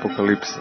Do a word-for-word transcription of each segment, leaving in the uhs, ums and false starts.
Apokalipse.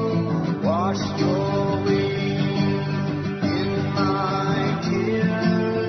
Wash your way in my tears.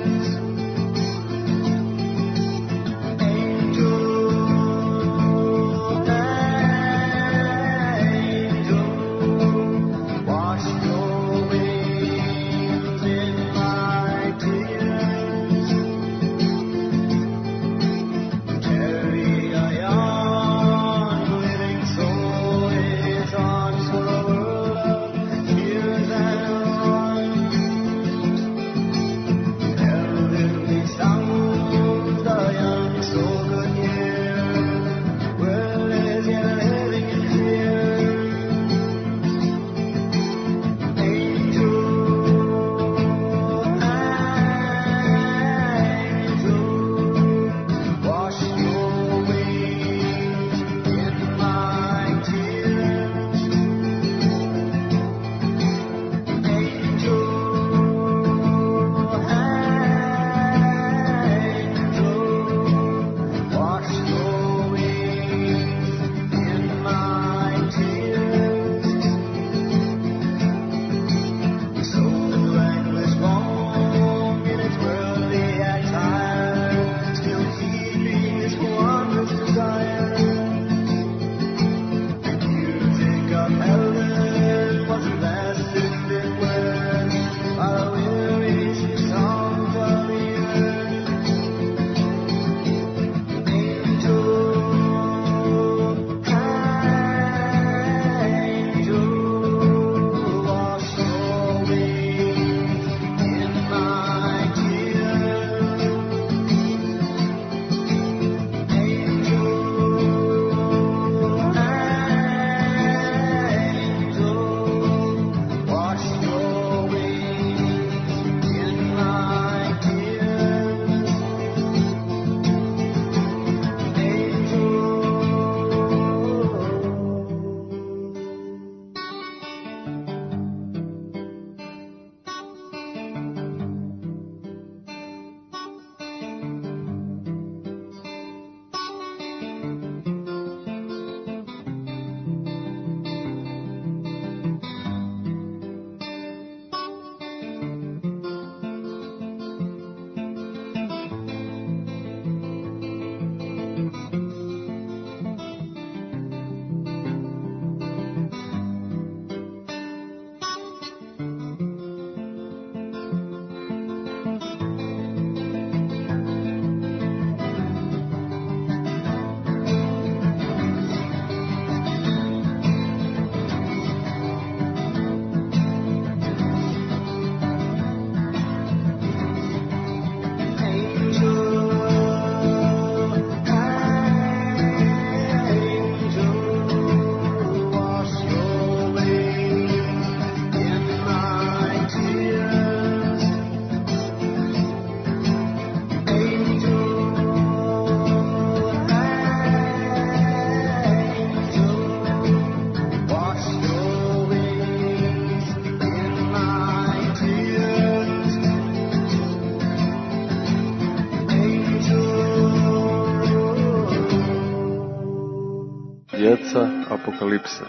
Apokalipse.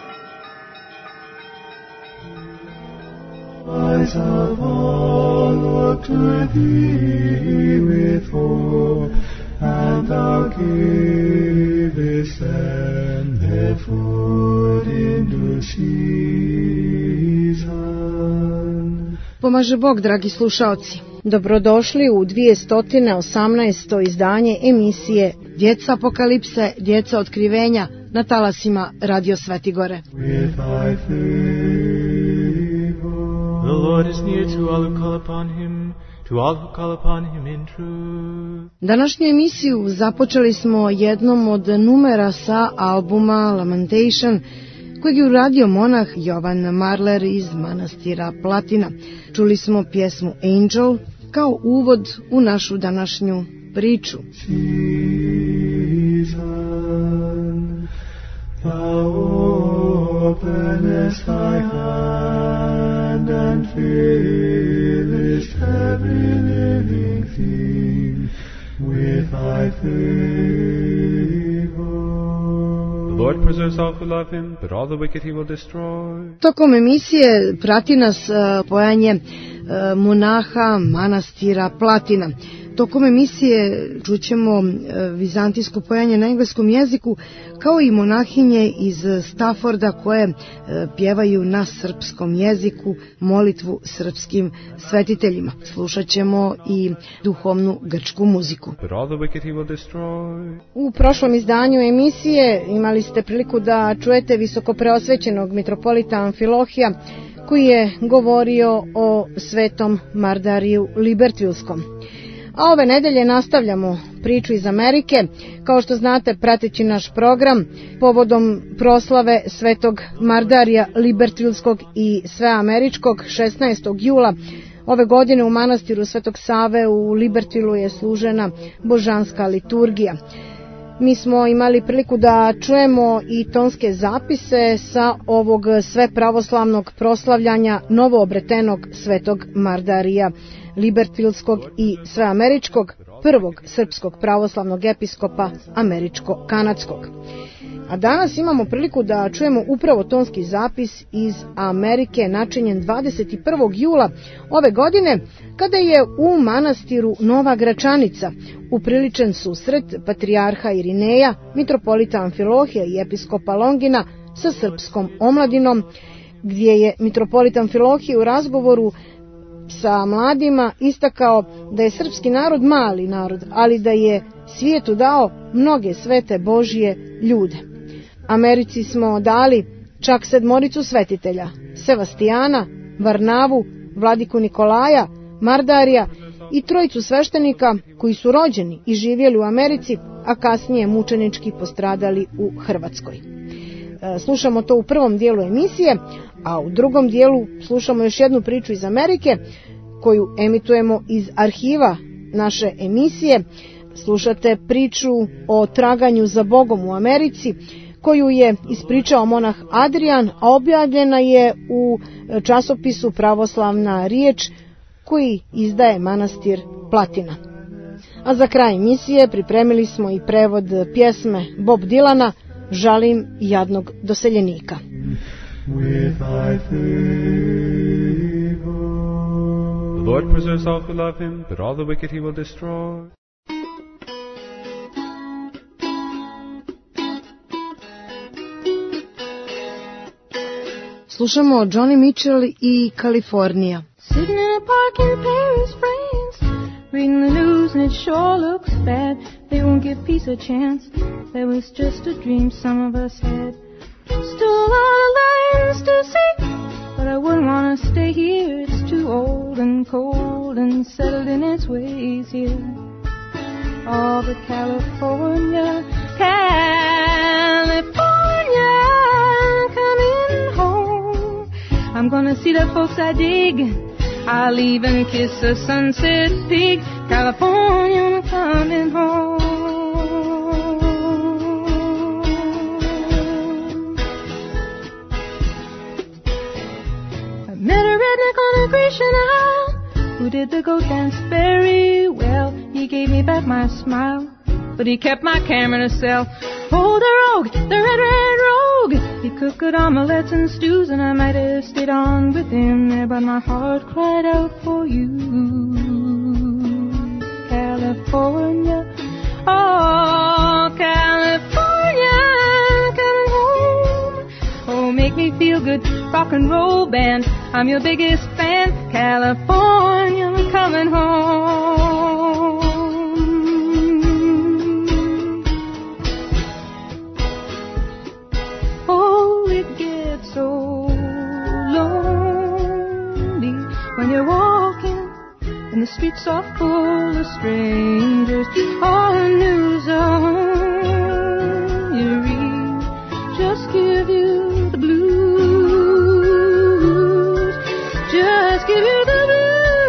Eyes of all look to thee with hope, and thou gavest them their food in due season. Pomaže Bog, dragi slušaoci. Dobrodošli u dvjesto osamnaesto izdanje emisije Djeca Apokalipse, Djeca Otkrivenja na talasima Radio Svetigore. With thy The Lord is near to all who call upon him, to all who call upon him in truth. Današnju emisiju započeli smo jednom od numera sa albuma Lamentation, kojeg je uradio monah Jovan Marler iz manastira Platina. Čuli smo pjesmu Angel kao uvod u našu današnju priču. season, thou openest thy hand and fillest every living thing with thy favor. The Lord preserves all who love him, but all the wicked he will destroy. Tokom emisije prati nas uh, pojanje uh, monaha manastira Platina. Tokom emisije čućemo uh, vizantijsko pojanje na engleskom jeziku, kao i monahinje iz Stafforda koje uh, pjevaju na srpskom jeziku molitvu srpskim svetiteljima. Slušat ćemo i duhovnu grčku muziku. But all the wicked he will destroy. U prošlom izdanju emisije imali ste priliku da čujete visokopreosvećenog mitropolita Amfilohija, koji je govorio o svetom Mardariju Libertvilskom. A ove nedelje nastavljamo priču iz Amerike. Kao što znate, prateći naš program povodom proslave svetog Mardarija Libertvilskog i sveameričkog šesnaestog jula ove godine u manastiru Svetog Save u Libertvilu je služena božanska liturgija. Mi smo imali priliku da čujemo i tonske zapise sa ovog svepravoslavnog proslavljanja novoobretenog svetog Mardarija Libertvilskog i sveameričkog, prvog srpskog pravoslavnog episkopa američko-kanadskog. A danas imamo priliku da čujemo upravo tonski zapis iz Amerike načinjen dvadeset prvog jula ove godine, kada je u manastiru Nova Gračanica upriličen susret patrijarha Irineja, mitropolita Amfilohija i episkopa Longina sa srpskom omladinom, gdje je mitropolit Amfilohije u razgovoru sa mladima istakao da je srpski narod mali narod, ali da je svijetu dao mnoge svete Božije ljude. Americi smo dali čak sedmoricu svetitelja: Sevastijana, Varnavu, vladiku Nikolaja, Mardarija i trojicu sveštenika koji su rođeni i živjeli u Americi, a kasnije mučenički postradali u Hrvatskoj. Slušamo to u prvom dijelu emisije, a u drugom dijelu slušamo još jednu priču iz Amerike koju emitujemo iz arhiva naše emisije. Slušate priču o traganju za Bogom u Americi, koju je ispričao monah Adrian, a objavljena je u časopisu Pravoslavna riječ koji izdaje manastir Platina. A za kraj emisije pripremili smo i prevod pjesme Bob Dylana Žalim jadnog doseljenika. With thy favor. The Lord preserves all who love him, but all the wicked he will destroy. Slušamo Johnny Mitchell i Kalifornija. Sitting in a park in Paris, France, reading the news and it sure looks bad. They won't give peace a chance. That was just a dream some of us had. Still a lot of lands to see, but I wouldn't want to stay here. It's too old and cold and settled in its ways here. Oh, but California, California, coming home. I'm gonna see the folks I dig. I'll even kiss a sunset peak. California, I'm coming home. I met a redneck on a Grecian Isle who did the goat dance very well. He gave me back my smile, but he kept my camera to sell. Oh, the rogue, the red, red rogue. cook good omelets and stews, and I might have stayed on with him there, but my heart cried out for you, California. Oh, California, coming home. Oh, make me feel good, rock and roll band. I'm your biggest fan, California, I'm coming home. Oh, it gets so lonely when you're walking and the streets are full of strangers. All the news on you read just give you the blues. Just give you the blues.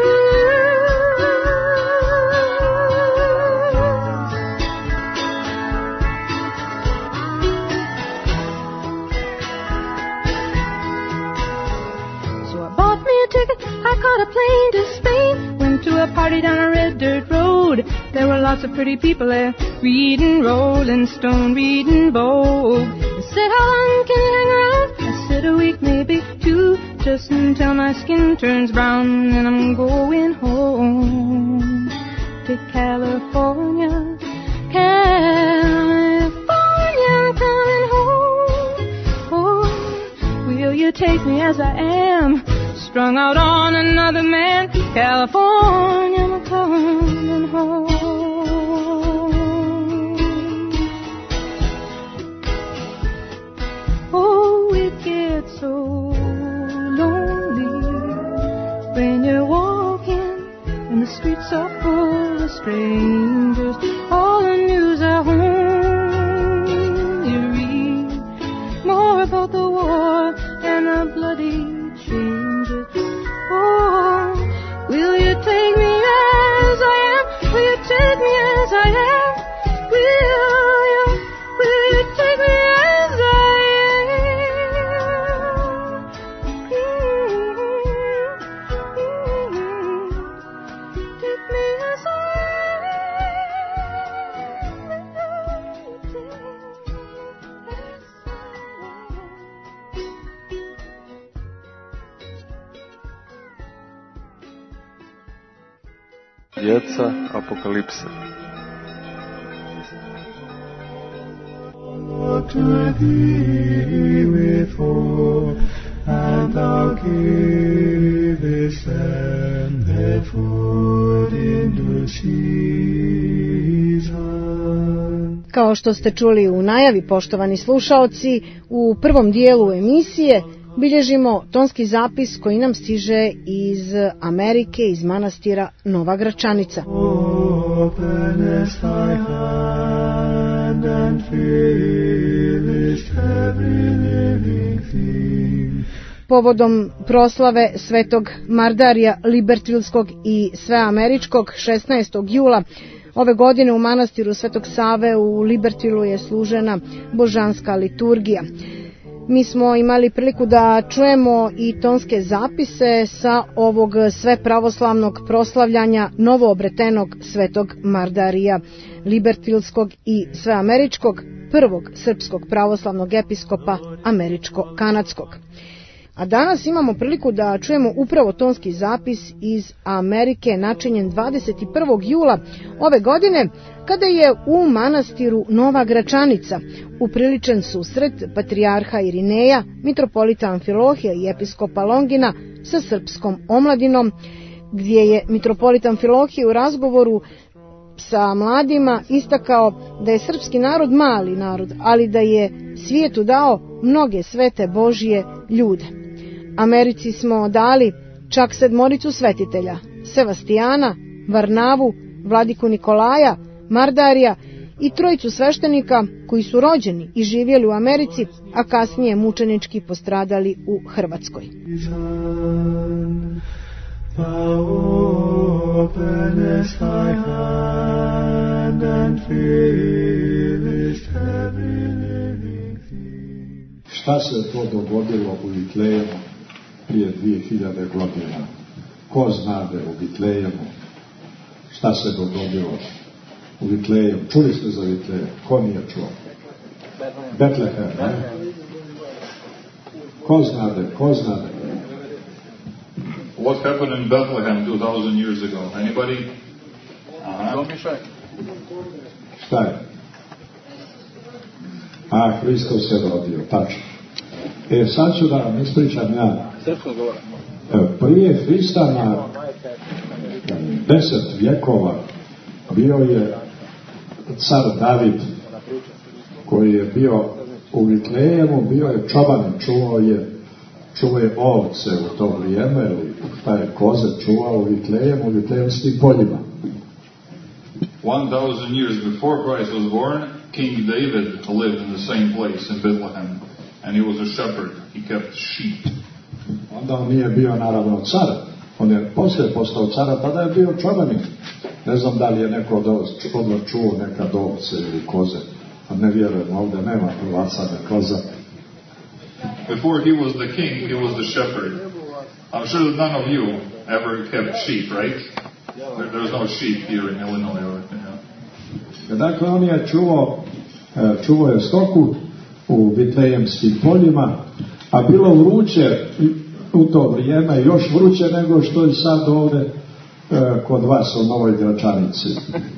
So I bought me a ticket. I caught a plane to Spain. To a party down a red dirt road. There were lots of pretty people there, reading Rolling Stone, reading Vogue. They said, how long can you hang around? I said, a week, maybe two, just until my skin turns brown, and I'm going home to California. California, coming home. Oh, will you take me as I am? Strung out on another man, California, I'm coming home. Oh, it gets so lonely when you're walking and the streets are full of strangers. All the news at home you read more about the war and the bloody changes. Oh, will you take me as I am? Will you take me as I am? Will you, will you take me as I am? Mm-hmm. Take me as I Djeca apokalipse. Look to thee with hope, and thou gavest them their food in due season. Kao što ste čuli u najavi, poštovani slušaoci, u prvom dijelu emisije bilježimo tonski zapis koji nam stiže iz Amerike, iz manastira Nova Gračanica. Openest thy hand and fillest every living thing. Povodom proslave svetog Mardarija Libertvilskog i sveameričkog šesnaestog jula ove godine u manastiru Svetog Save u Libertvilu je služena božanska liturgija. Mi smo imali priliku da čujemo i tonske zapise sa ovog svepravoslavnog proslavljanja novoobretenog svetog Mardarija Libertvilskog i sveameričkog, prvog srpskog pravoslavnog episkopa američko-kanadskog. A danas imamo priliku da čujemo upravo tonski zapis iz Amerike načinjen dvadeset prvog jula ove godine, kada je u manastiru Nova Gračanica upriličen susret patrijarha Irineja, mitropolita Amfilohija i episkopa Longina sa srpskom omladinom, gdje je mitropolit Amfilohije u razgovoru sa mladima istakao da je srpski narod mali narod, ali da je svijetu dao mnoge svete Božije ljude. Americi smo dali čak sedmoricu svetitelja, Sevastijana, Varnavu, vladiku Nikolaja, Mardarija i trojicu sveštenika koji su rođeni i živjeli u Americi, a kasnije mučenički postradali u Hrvatskoj. Šta se to dogodilo u Vitlejemu prije dvije hiljade godina? Ko znade u Vitlejemu šta se dogodilo u Vitlejemu? Čuli ste za Vitlejem? Ko nije čuo? Betlehem, ne? Ko znade, ko znade. What happened in Bethlehem two thousand years ago? Anybody? Uh-huh. Šta je? A, Hristos se rodio, tačno. E, sad ću da vam ispričam ja. Prije Hrista na deset vjekova bio je car David, koji je bio u Vitlejemu, bio je čoban, čuvao je, čuvao je ovce u to vrijeme, ili šta je koze čuvao u Vitlejemu, u vitlejemskim poljima. One thousand years before Christ was born, King David lived in the same place in Bethlehem, and he was a shepherd. He kept sheep. Onda on nije bio naravno car, on je poslije postao cara, tada je bio čobanik. Ne znam da li je neko od vas čuo neka ovce ili koze, a ne vjerujem, ovdje nema ovaca ne koza. Before he was the king, he was the shepherd. I'm sure that none of you ever kept sheep, right? There, there's no sheep here in Illinois. Or, you know. Dakle, on je čuvao, čuvao je stoku u vitlejemskim poljima, a bilo vruće u to vrijeme, još vruće nego što je sad ovdje kod vas u Novoj Gračanici.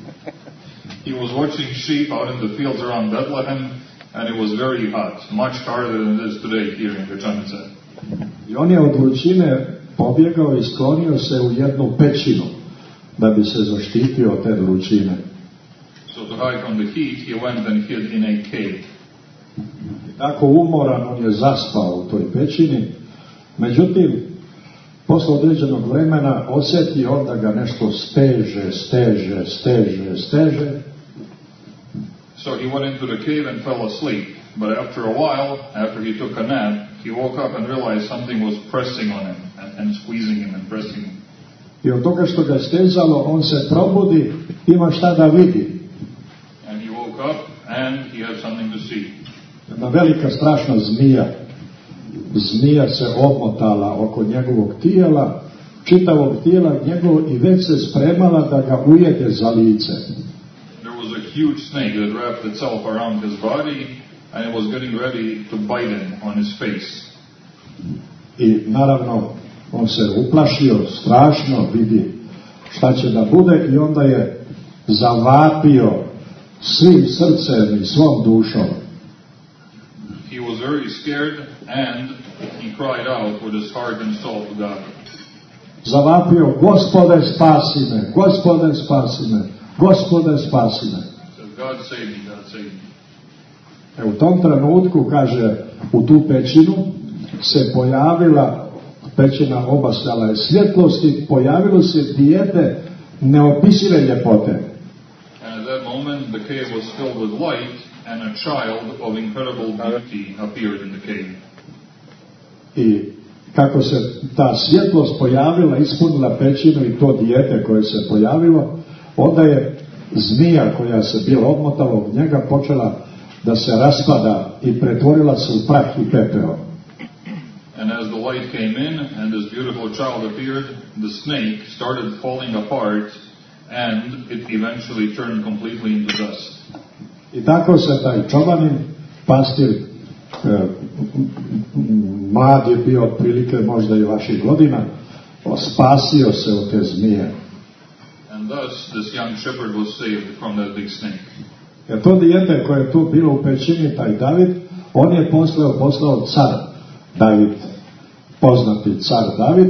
He was watching sheep out in the fields around Bethlehem, and it was very hot, much hotter than it is today here in Gračanica. I on je od vrućine pobjegao i sklonio se u jednu pećinu da bi se zaštitio od te vrućine. So to hide from the heat, he went and hid in a cave. Tako umoran, on je zaspao u toj pećini. Međutim, posle određenog vremena osjeti on da ga nešto steže, steže, steže, steže. So he went into the cave and fell asleep. But after a while, after he took a nap, he woke up and realized something was pressing on him and, and squeezing him and pressing him. I od toga što ga stezalo, on se probudi, ima šta da vidi. And he woke up and he had something to see. Jedna velika strašna zmija. Zmija se obmotala oko njegovog tijela, čitavog tijela njegovog i već se spremala da ga ujede za lice. There was a huge snake that wrapped itself around his body and it was getting ready to bite him on his face. I naravno on se uplašio, strašno vidi šta će da bude i onda je zavapio svim srcem i svom dušom. He was very scared and he cried out with his heart and soul to God. Zavapio, Gospode spasi me, Gospode spasi me, Gospode spasi me. So God save me, God save me. E, u tom trenutku, kaže, u tu pećinu se pojavila, pećina obasjala je svjetlost i pojavilo se dijete neopisive ljepote. And at that moment the cave was filled with light and a child of incredible beauty appeared in the cave. I kako se ta svjetlost pojavila, ispunila pećinu i to dijete koje se pojavilo, onda je zmija koja se bila obmotala u njega počela da se raspada i pretvorila se u prah i pepeo. And as the light came in and this beautiful child appeared, the snake started falling apart and it eventually turned completely into dust. I tako se taj čobanin, pastir, e, mlad je bio otprilike možda i vaših godina, spasio se od te zmije. And thus this young shepherd was saved from that big snake. Jer to dijete koje je tu bilo u pećini, taj David, on je poslao, poslao car David, poznati car David.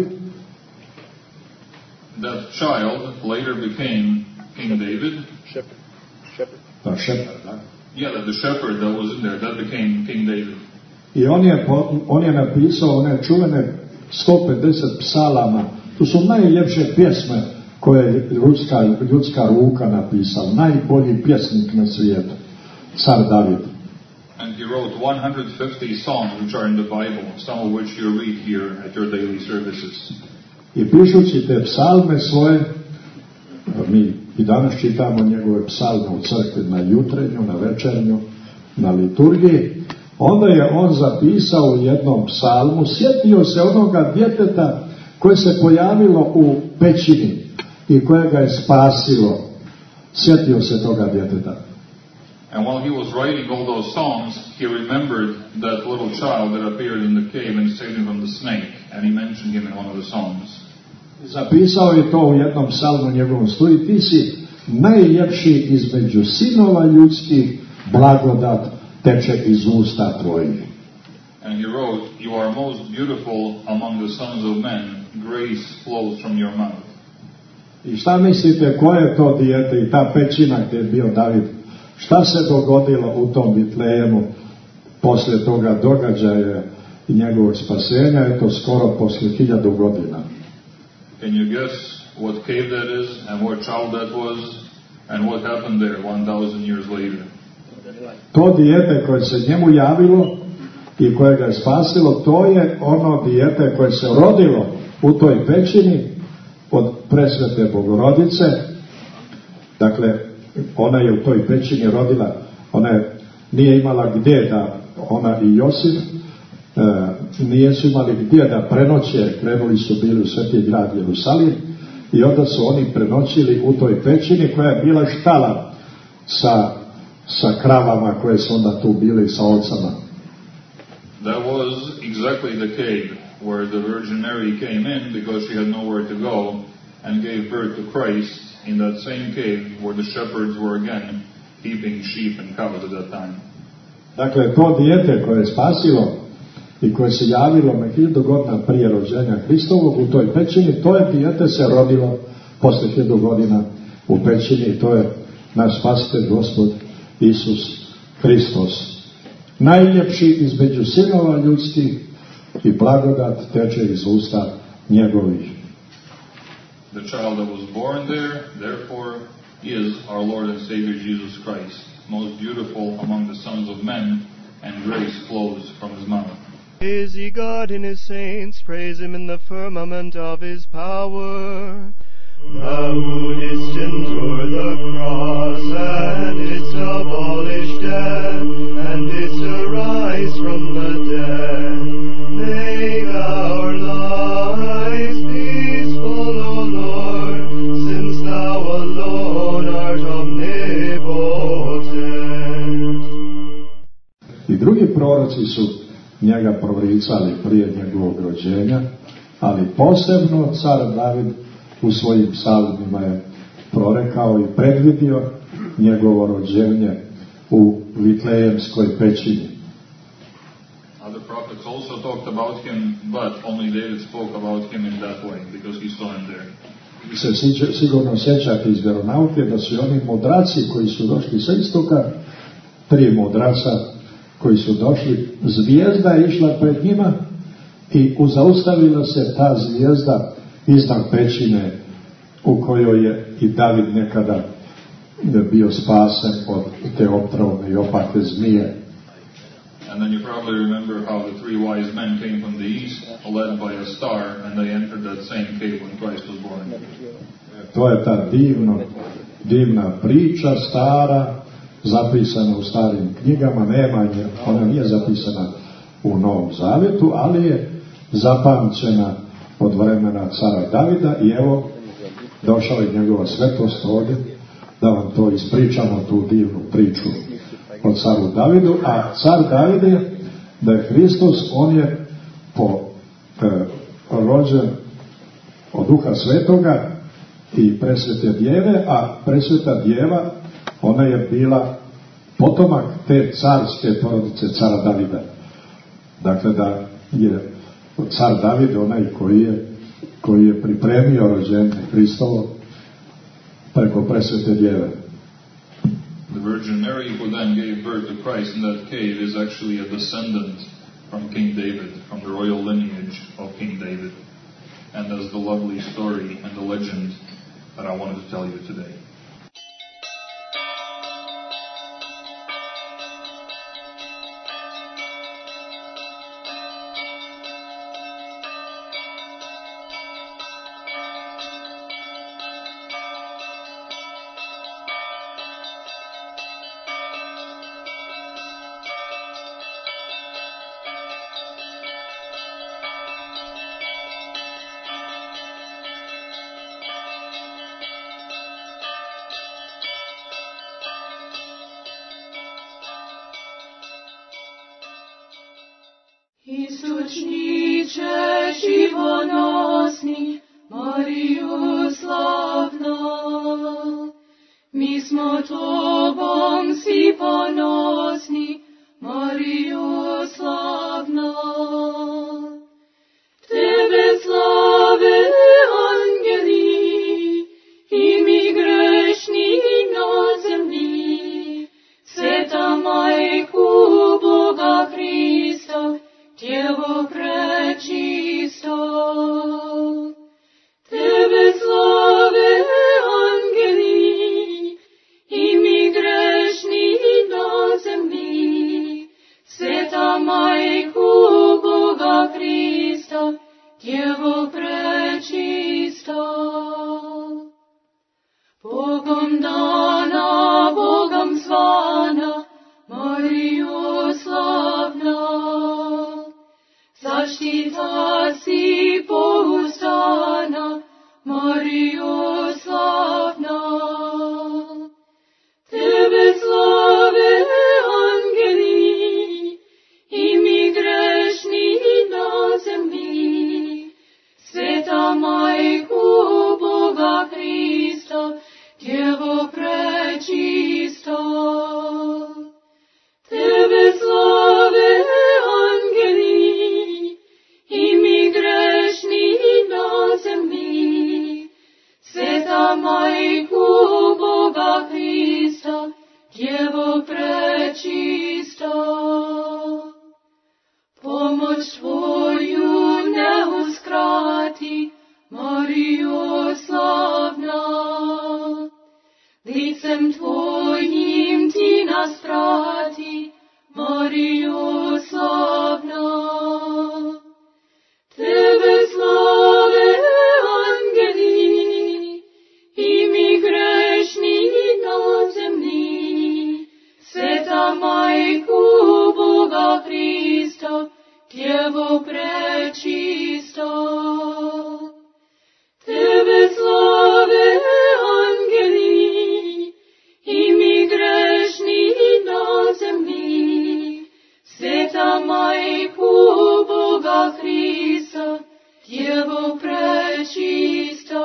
That child later became King David. Shepherd. Shepherd. Da, shepherd, da. Yeah, that the shepherd that was in there, that became King David. I on je, on je napisao one čuvene sto pedeset psalama. To su najljepše pjesme koje je ljudska, ljudska ruka napisala. Najbolji pjesnik na svijetu. Car David. And he wrote one hundred fifty songs which are in the Bible, some of which you read here at your daily services. I pišući te psalme svoje, mi i danas čitamo njegove psalme u crkvi na jutrenju, na večernju, na liturgiji, onda je on zapisao u jednom psalmu, sjetio se onoga djeteta koje se pojavilo u pećini i koje ga je spasilo. Sjetio se toga djeteta. And while he was writing all those songs, he remembered that little child that appeared in the cave and saved him from the snake, and he mentioned him in one of the songs. Zapisao je to u jednom psalmu njegovom, stoji: ti si najljepši između sinova ljudskih, blagodat teče iz usta tvojih. And he wrote, you are most beautiful among the sons of men, grace flows from your mouth. I šta mislite, ko je to dijete i ta pećina gdje je bio David? Šta se dogodilo u tom Vitlejemu poslije toga događaja i njegovog spasenja? Je to skoro poslije hiljadu godina. Can you guess what cave that is and what child that was and what happened there one thousand years later? To dijete koje se njemu javilo i koje ga je spasilo, to je ono dijete koje se rodilo u toj pećini od presvete Bogorodice. Dakle, ona je u toj pećini rodila, ona je, nije imala gdje da, ona i Josif, e, nijesu imali gdje da prenoće, krenuli su bili u sveti grad Jerusalim i onda su oni prenoćili u toj pećini koja je bila štala sa, sa kravama koje su onda tu bili sa ovcama. That was exactly the cave where the Virgin Mary came in because she had nowhere to go and gave birth to Christ in that same cave where the shepherds were again keeping sheep and cows at that time. Dakle, to dijete koje je spasilo i koje se javilo na hiljadu godina prije rođenja Hristovog u toj pećini, to je dijete se rodilo posle hiljadu godina u pećini i to je naš spasitelj Gospod Isus Hristos. Najljepši između sinova ljudskih i blagodat teče iz usta njegovih. The child that was born there, therefore, is our Lord and Savior Jesus Christ, most beautiful among the sons of men, and grace flows from his mouth. Is he God in his saints? Praise him in the firmament of his power. Thou who didst endure the cross, and didst abolish death, and didst arise from the dead, make our lives peaceful, O Lord, since thou alone art omnipotent. I drugi proroci su njega proricali prije njegovog rođenja, ali posebno car David u svojim psalmima je prorekao i predvidio njegovo rođenje u Vitlejemskoj pećini. Other prophets also talked about him, but only David spoke about him in that way because he saw him there. Vi se sigurno sjećate iz vjeronauke da su oni mudraci koji su došli sa istoka, tri mudraca koji su došli, zvijezda je išla pred njima i uzaustavila se ta zvijezda iznad pećine u kojoj je i David nekada bio spasen od te otrovne i opake zmije. And then you probably remember how the three wise men came from the east, led by a star, and they entered that same cave when Christ was born. To je ta divno, divna priča, stara, zapisana u starim knjigama, nema nje, ona nije zapisana u Novom Zavjetu, ali je zapamćena od vremena cara Davida i evo došao je njegova svetost ovdje da vam to ispričamo, tu divnu priču o caru Davidu. A car David je, da je Hristos, on je po e, rođen od Duha Svetoga i presvete djeve, a presveta djeva, ona je bila potomak te carske porodice cara Davida. Dakle, da je car David onaj koji je, koji je pripremio rođenje Hristovo preko presvete djeve. The Virgin Mary, who then gave birth to Christ in that cave, is actually a descendant from King David, from the royal lineage of King David. And that's the lovely story and the legend that I wanted to tell you today. Istočniče živonosni, Mariju slavna, mi smo tobom svi ponosni, Mariju slavna. Tebe slave angeli i mi grešni na zemlji, Sveta Majku Boga Hrista, Djevo prečisto. Tebe slave angeli i mi grešni na zemlji, Sveta Majku Boga Hrista, Djevo prečisto. Bogom dana, Bogom zvana, Mariju slavna, zaštita si pouzdana, Mariju slavna. Tebe slave angeli i mi grešni na zemlji, Sveta Majku Boga Hrista, Djevo prečisto. Tebe slave angeli i mi grešni na zemlji, Sveta Majku Boga Hrista, Djevo prečisto. Pomoć tvoju ne uskrati, Mariju slavna, licem tvojim ti nas prati, Mariju slavna. Tebe slave angeli i mi grešni na zemlji, Sveta Majku Boga Hrista, Djevo prečisto. Tebe slave angeli i mi grešni na zemlji, Sveta Majku Boga Hrista, Djevo prečisto.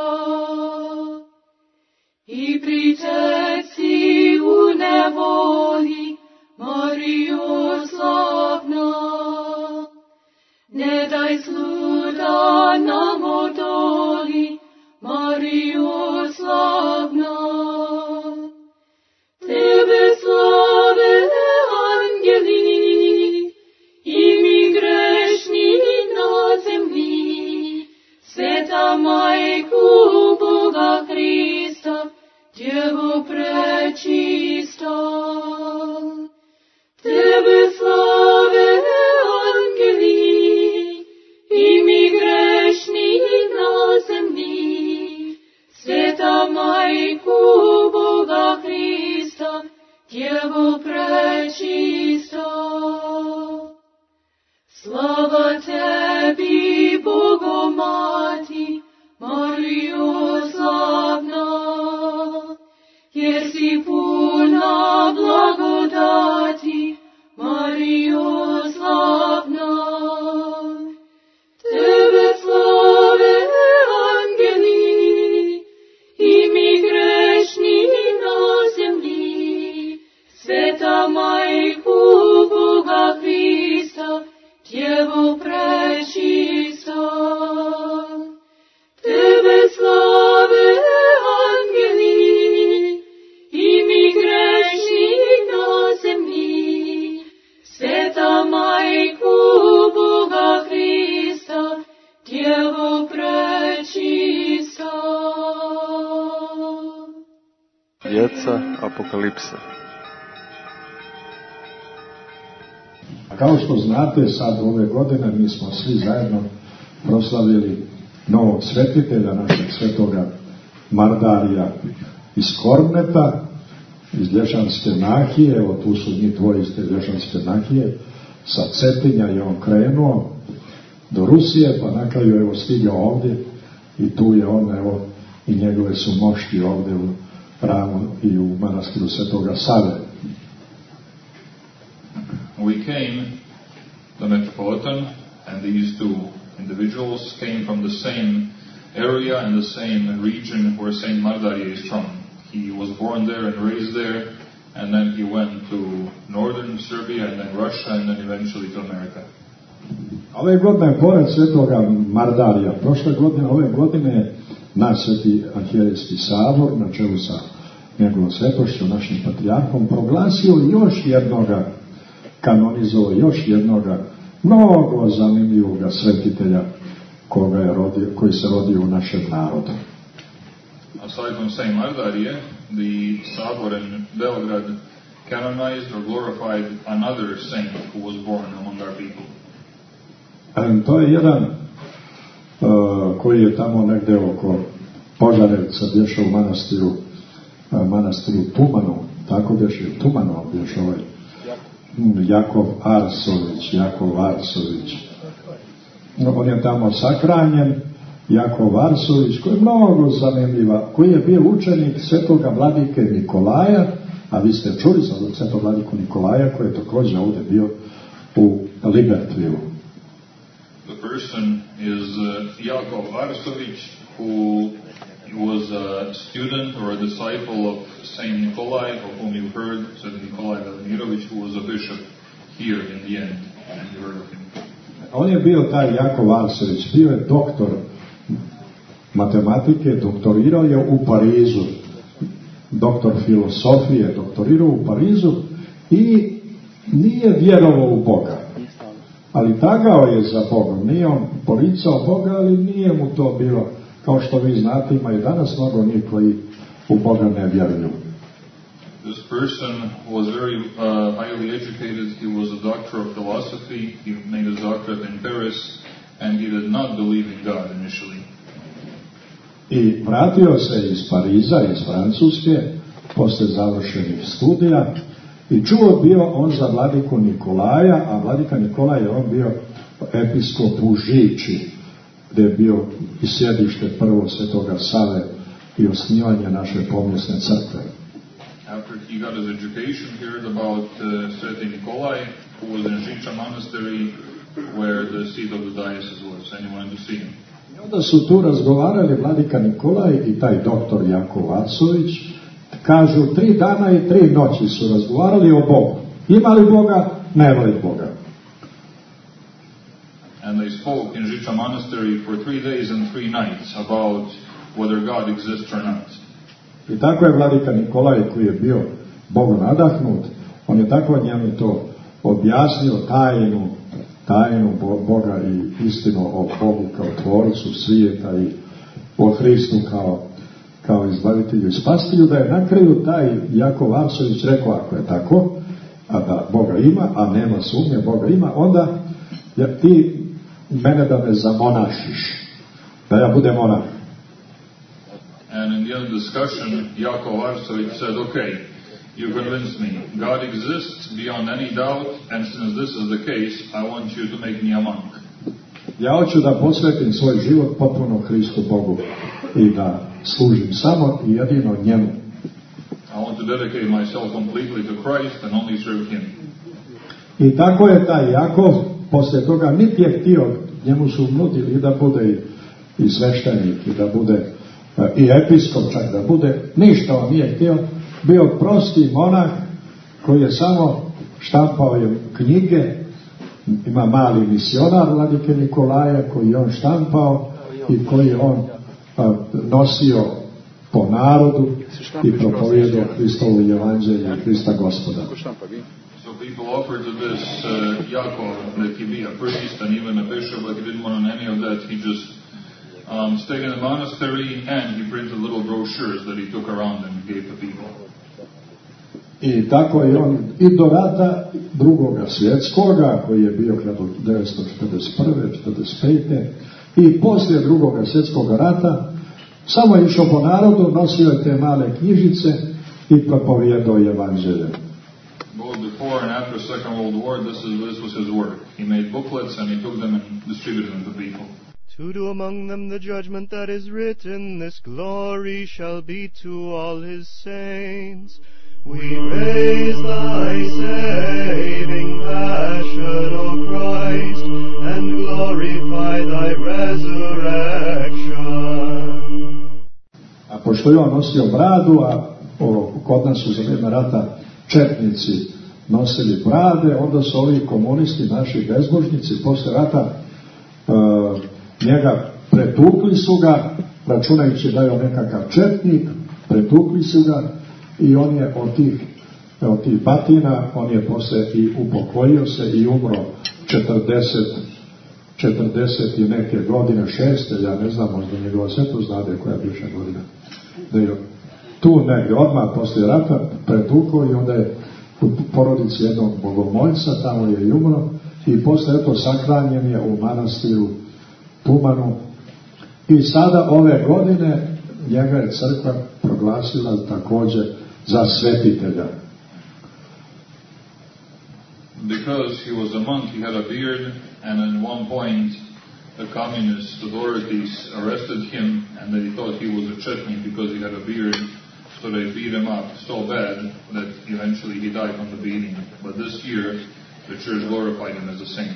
I priteci u nevoli, Mariju slavna, ne daj zlu da nam odoli, Mariju slavna. Tebe slave angeli i mi grešni na zemlji, Sveta Majku Boga Hrista, Djevo prečisto. Tebe slave angeli i mi grešni na zemlji, Sveta Majku Boga Hrista, Djevo prečisto. Slava tebi, Bogomati, Mariju slavna, jer si puna blagodati, Mariju slavna. Tebe slave angeli i mi grešni na zemlji, Sveta Majku Boga Hrista, Djevo prečisto. Tebe slave angeli i mi grešni na zemlji, Sveta Majku Boga Hrista, Djevo prečisto. Djeca Apokalipse. Kao što znate, sad ove godine mi smo svi zajedno proslavili novog svetitelja, našeg svetoga Mardarija iz Korneta, iz Lješanske Nahije. Evo tu su njih dvoje iz te Lješanske Nahije. Sa Cetinja je on krenuo do Rusije, pa na kraju evo stigao ovdje i tu je on, evo, i njegove su mošti ovdje u hramu i u manastiru Svetoga Save. We came, the Metropolitan And these two individuals came from the same area and the same region where Saint Mardarije is from. He was born there and raised there, and then he went to northern Serbia and then Russia and then eventually to America. Ove godine, pored svetoga Mardarija, prošle godine, ove godine, naš sveti arhijerejski sabor, na čelu sa njegovom svetošću, našim patrijarhom, proglasio još jednoga, kanonizovao još jednoga, mnogo zanimljivoga svetitelja koga je rodio, koji se rodio u našem narodu. Aside from Saint Mardarije, the Sabor in Belgrade canonized or glorified another saint who was born among our people. Um, to je jedan uh, koji je tamo negde oko Požarevca bješe u manastiru, uh, manastiru Tumanu, tako bješe u Tumanu, bješe ovaj Jakov Arsović, Jakov Arsović. No, on je tamo sakranjen, Jakov Arsović, koji je mnogo zanimljiva, koji je bio učenik svetoga vladike Nikolaja, a vi ste čuli za svetog vladiku Nikolaja, koji je također ovdje bio u Libertvilu. The person is uh, Jakov Arsović, who was a student or a disciple of Saint Nikolai, of whom you heard, Saint Nikolai Velimirović, who was a bishop here in the end, and you heard of him. On je bio taj Jakov Arsović, bio je doktor matematike, doktorirao je u Parizu, doktor filosofije, doktorirao u Parizu i nije vjerovao u Boga. Ali tagao je za Bogom, nije on poricao Boga, ali nije mu to bilo, kao što vi znate, ima i danas mnogo njih koji u Boga ne vjeruju. This person was very uh, highly educated. He was a doctor of philosophy. He made his doctorate in Paris, and he did not believe in God initially. I vratio se iz Pariza, iz Francuske, posle završenih studija, i čuo bio on za vladiku Nikolaja, a vladika Nikolaj je on bio episkop u Žiči, gdje je bio i sjedište prvo svetoga Save i osnivanje naše pomjesne crkve. After he got his education, he heard about uh, Sveti Nikolai, who was in Žiča monastery, where the seat of the diocese was, and he wanted to see him. I onda su tu razgovarali vladika Nikolaj i taj doktor Jakov Arsović. Kažu, tri dana i tri noći su razgovarali o Bogu. Ima li Boga? Nema li Boga? And they spoke in Žiča monastery for three days and three nights about whether God exists or not. I tako je vladika Nikolaj, koji je bio Bogu nadahnut, on je tako njemu to objasnio, tajnu, tajnu Boga i istinu o Bogu kao tvorcu svijeta i o Hristu kao, kao izbavitelju i spasitelju, da je na kraju taj Jakov Arsović rekao, ako je tako, a da Boga ima, a nema sumnje, Boga ima, onda ja, ti mene da me zamonašiš, da ja budem monah. And in the end of the discussion, Jakov Arsović said, okay, you convinced me. God exists beyond any doubt, and since this is the case, I want you to make me a monk. Ja hoću da posvetim svoj život potpuno Hristu Bogu i da služim samo i jedino njemu. I want to dedicate myself completely to Christ and only serve him. I tako je taj Jakov, poslije toga niti je htio, njemu su nudili da bude i, i sveštenik, i da bude i episkop, čak da bude, ništa on nije htio, bio prosti monah koji je samo štampao je knjige, ima mali misionar vladike Nikolaja koji je on štampao i koji je on a, nosio po narodu i propovijedao Hristovu evanđelje i Hrista Gospoda. So people offered to this uh, Jakov that he be a priest and even a bishop, but he didn't want any of that. He just um, stayed in the monastery and he printed little brochures that he took around and gave to people. I tako je on i do rata drugoga svjetskoga, koji je bio hiljadu devetsto četrdeset prve četrdeset pete i poslije drugoga svjetskoga rata, samo je išao po narodu, nosio je te male knjižice i propovijedao evanđelje. Both before and after the Second World War, this, is, this was his work. He made booklets and he took them and distributed them to people. To do among them the judgment that is written, this glory shall be to all his saints. We praise thy saving passion, O Christ, and glory pošto je on nosio bradu, a o, kod nas su za vrijeme rata četnici nosili brade, onda su ovi komunisti, naši bezbožnici, posle rata e, njega pretukli su ga, računajući da je on nekakav četnik, pretukli su ga i on je od tih, od tih batina, on je posle i upokojio se i umro četrdeset, četrdeset i neke godine, šeste, ja ne znam, možda njegova svetost znade koja je bivša godina. Da je tu negdje odmah posle rata pretukao i onda je u porodici jednog bogomoljca, tamo je i umro i posle eto sahranjen je u manastiru Tumanu. I sada ove godine njega je crkva proglasila također za svetitelja. Because he was a monk, he had a beard, and at one point the communist authorities arrested him, and they thought he was a chetnik because he had a beard, so they beat him up so bad that eventually he died from the beating. But this year, the church glorified him as a saint.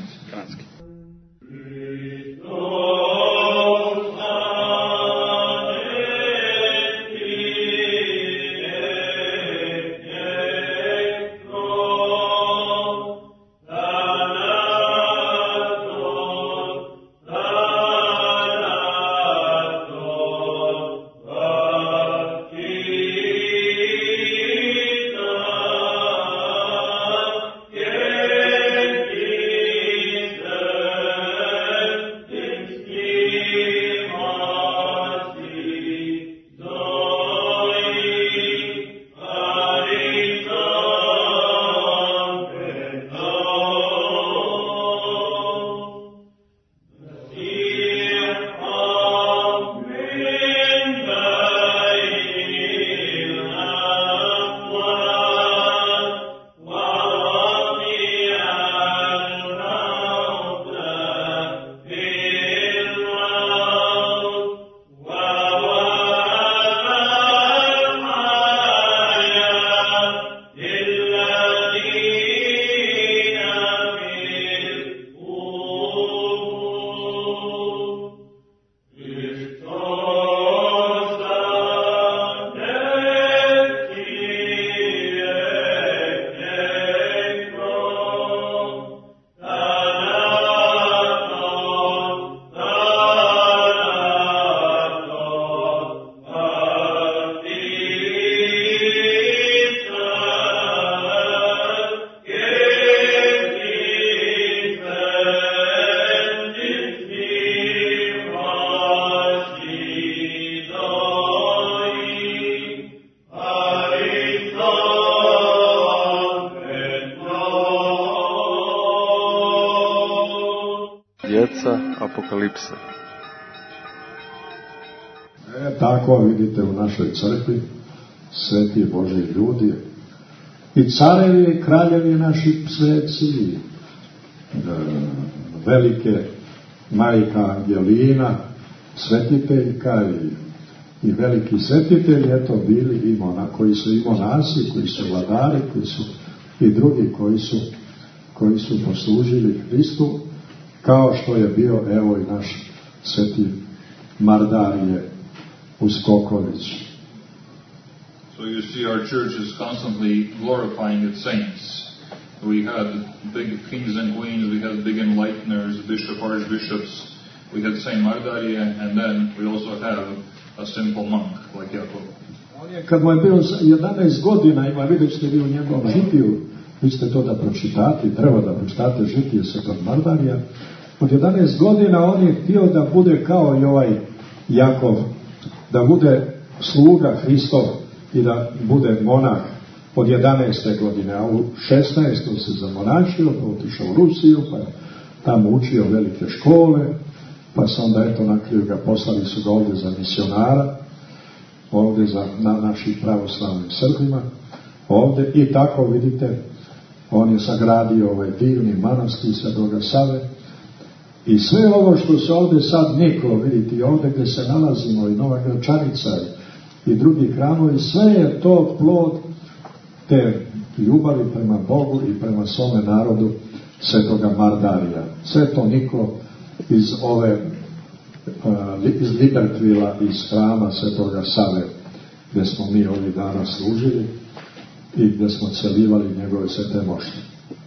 Apokalipse. E, tako vidite u našoj crkvi sveti Božji ljudi i carevi i kraljevi naši sveci, e, velike majka Angelina, svetiteljka i, i veliki svetitelji, eto bili i mona, koji su i monasi, koji su vladari, koji su i drugi koji su, koji su poslužili Hristu, kao što je bio, evo i naš sveti Mardarije Uskoković. So you see our church is constantly glorifying its saints. We had big kings and queens, we had big enlighteners, bishop, archbishops, we had Saint Mardarije, and then we also have a simple monk like Jakov. On je, kad mu je bilo jedanaest godina, ima, vidjet ćete vi u njegovom žitiju, vi ćete to da pročitate, treba da pročitate žitije svetog Mardarija. Od jedanaest godina on je htio da bude kao i ovaj Jakov, da bude sluga Hristov i da bude monah od jedanaeste godine, a u šesnaestoj se zamonašio, pa otišao u Rusiju, pa tamo učio velike škole, pa se onda eto na kraju ga poslali su ga ovdje za misionara, ovdje za, na našim pravoslavnim crkvima, ovdje i tako vidite, on je sagradio ovaj divni manastir Svetoga Save. I sve ovo što se ovdje sad niklo, vidite, ovdje gdje se nalazimo, i Nova Gračanica i, i drugi hramovi, sve je to plod te ljubavi prema Bogu i prema svome narodu Svetoga Mardarija. Sve to niklo iz ove, uh, iz Libertvila, iz hrama Svetoga Save. gdje smo mi ovih dana služili i gdje smo celivali njegove svete mošti.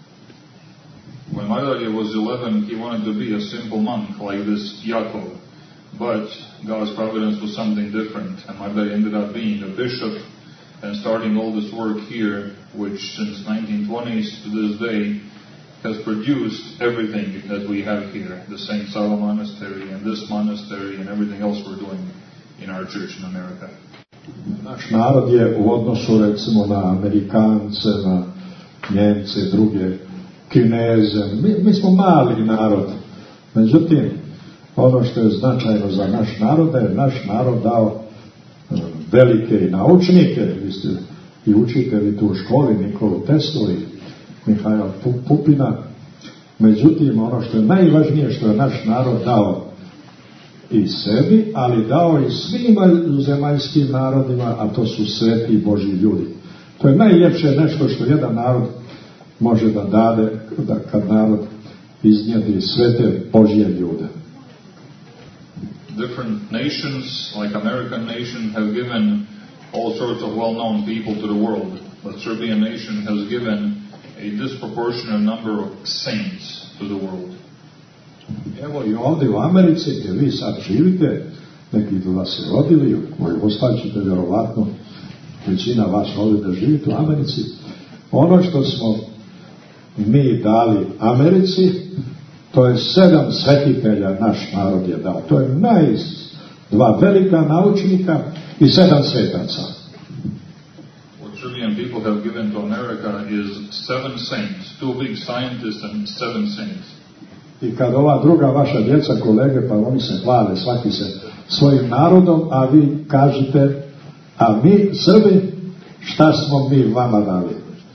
When Mardarije was eleven, he wanted to be a simple monk like this Jacob, but God's providence was something different, and Mardarije ended up being a bishop and starting all this work here, which since nineteen twenties to this day has produced everything that we have here, the Saint Sava Monastery and this monastery and everything else we're doing in our church in America. Naš narod je u odnosu recimo na Amerikance, na Njemce, druge, Kineze, mi, mi smo mali narod. Međutim, ono što je značajno za naš narod je naš narod dao velike i naučnike, vi ste i učitelji tu u školi, Nikolu Teslu i Mihajla Pupina. Međutim, ono što je najvažnije što je naš narod dao i sebi, ali dao i svim zemaljskim narodima, a to su sveti Božji ljudi. To je najljepše nešto što jedan narod može da dade, da kad narod iznijedi svete Božje ljude. Different nations, like American nation, have given all sorts of well-known people to the world, but Serbian nation has given a disproportionate number of saints to the world. Evo i ovdje u Americi, gdje vi sad živite, neki do vas se rodili, koji ostaćete vjerovatno, većina vas ovdje da živite u Americi, ono što smo mi dali Americi, to je sedam svetitelja naš narod je dao. To je naj, dva velika naučnika i sedam svetaca. What Serbian people have given to America is seven saints, two big scientists and seven saints. I kad ova druga vaša djeca, kolege, pa oni se hvale, svaki se svojim narodom, a vi kažete, a mi Srbi, šta smo mi vama dali?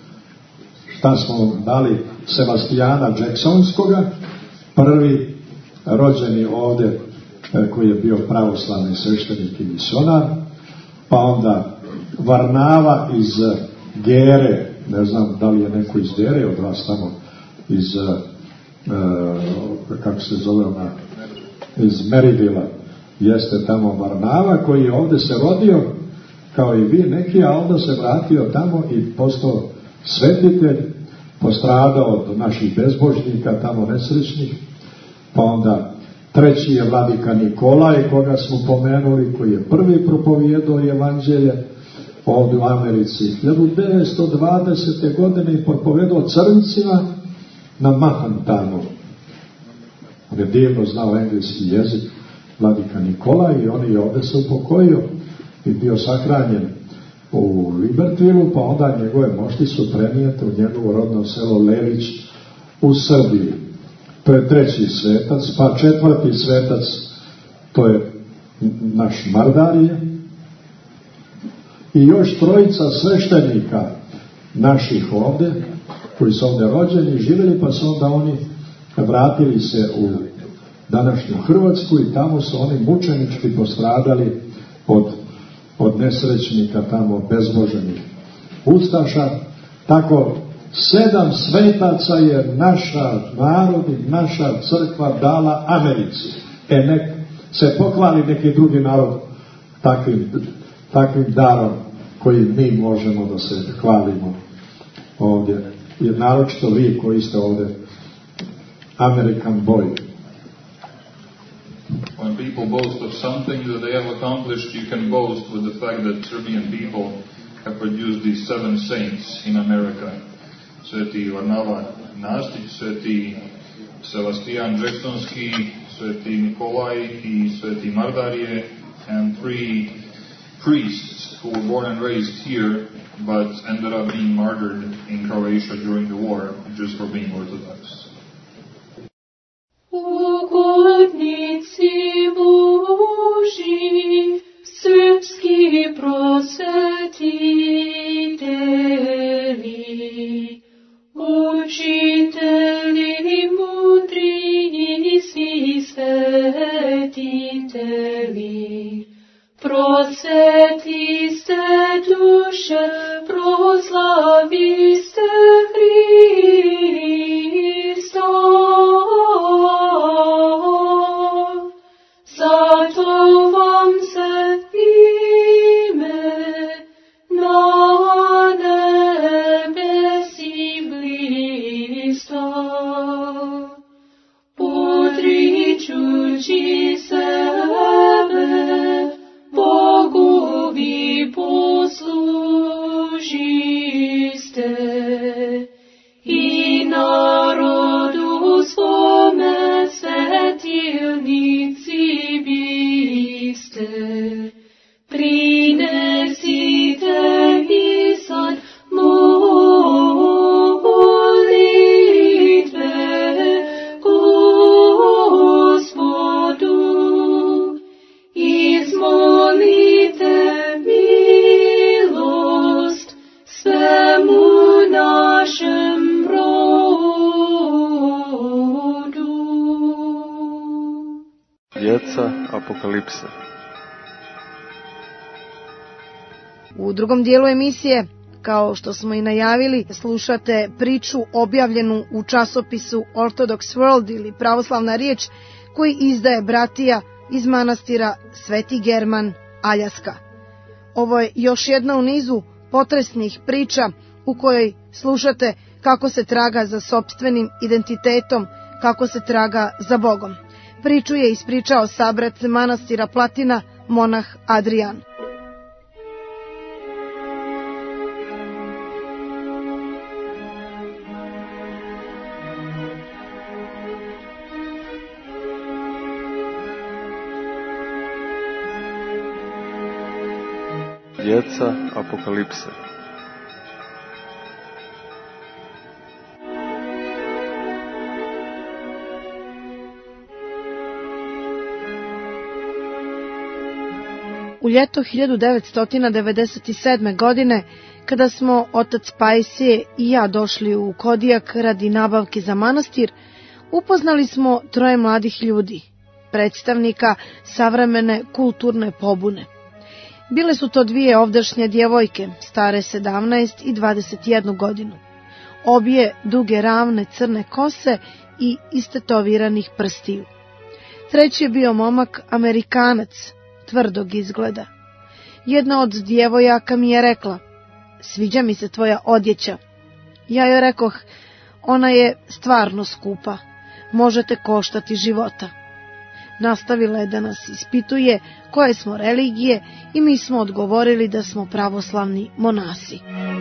Šta smo dali Sebastijana Jacksonskoga, prvi rođeni ovdje koji je bio pravoslavni sveštenik i misionar, pa onda Varnava iz Gere, ne znam da li je neko iz Gere od vas tamo, iz, uh, kako se zove ona, iz Maryvilla, jeste tamo Varnava koji je ovdje se rodio, kao i vi neki, a onda se vratio tamo i postao svetitelj, postradao od naših bezbožnika, tamo nesrećnih, pa onda treći je vladika Nikolaj, koga smo pomenuli, koji je prvi propovijedao evanđelje ovdje u Americi. hiljadu devetsto dvadesete godine i propovijedao crncima na Manhattanu. On je divno znao engleski jezik, vladika Nikolaj, i on je ovdje se upokojio i bio sahranjen u Libertvilu, pa onda njegove mošti su prenijete u njegovo rodno selo Lelić u Srbiji. To je treći svetac, pa četvrti svetac, to je naš Mardarije. I još trojica sveštenika naših ovdje, koji su ovdje rođeni, živjeli, pa su onda oni vratili se u današnju Hrvatsku i tamo su oni mučenički postradali od od nesrećnika tamo bezboženih ustaša. Tako sedam svetaca je naša narod i naša crkva dala Americi. E nek se pohvali neki drugi narod takvim, takvim darom koji mi možemo da se hvalimo ovdje. Jer naročito vi koji ste ovdje American boy. When people boast of something that they have accomplished, you can boast with the fact that Serbian people have produced these seven saints in America. Sveti Varnava Nastić, Sveti Sebastian Jacksonski, Sveti Nikolaj i Sveti Mardarije, and three priests who were born and raised here but ended up being martyred in Croatia during the war just for being Orthodox. Ugodnici Božji, srpski prosvetitelji, učitelji mudri i svi svetitelji, prosvetiste duše, proslaviste Hrista. Zato vam se ime služiste i narodu svome svetilnici biste. Prinesite mi sad molitve Gospodu, izmolite milost svemu našem rodu. Djeca Apokalipse. U drugom dijelu emisije, kao što smo i najavili, slušate priču objavljenu u časopisu Orthodox World ili Pravoslavna riječ, koji izdaje bratija iz manastira Sveti German, Aljaska. Ovo je još jedna u nizu potresnih priča u kojoj slušate kako se traga za sopstvenim identitetom, kako se traga za Bogom. Priču je ispričao sabrat manastira Platina, monah Adrijan. Djeca Apokalipse. U ljeto hiljadu devetsto devedeset sedme. godine, kada smo otac Pajsije i ja došli u Kodijak radi nabavke za manastir, upoznali smo troje mladih ljudi, predstavnika savremene kulturne pobune. Bile su to dvije ovdašnje djevojke, stare sedamnaest i dvadeset jednu godinu. Obje duge ravne crne kose i istetoviranih prstiju. Treći je bio momak Amerikanac, tvrdog izgleda. Jedna od djevojaka mi je rekla: sviđa mi se tvoja odjeća. Ja joj rekoh: ona je stvarno skupa, možete koštati života. Nastavila je da nas ispituje koje smo religije i mi smo odgovorili da smo pravoslavni monasi.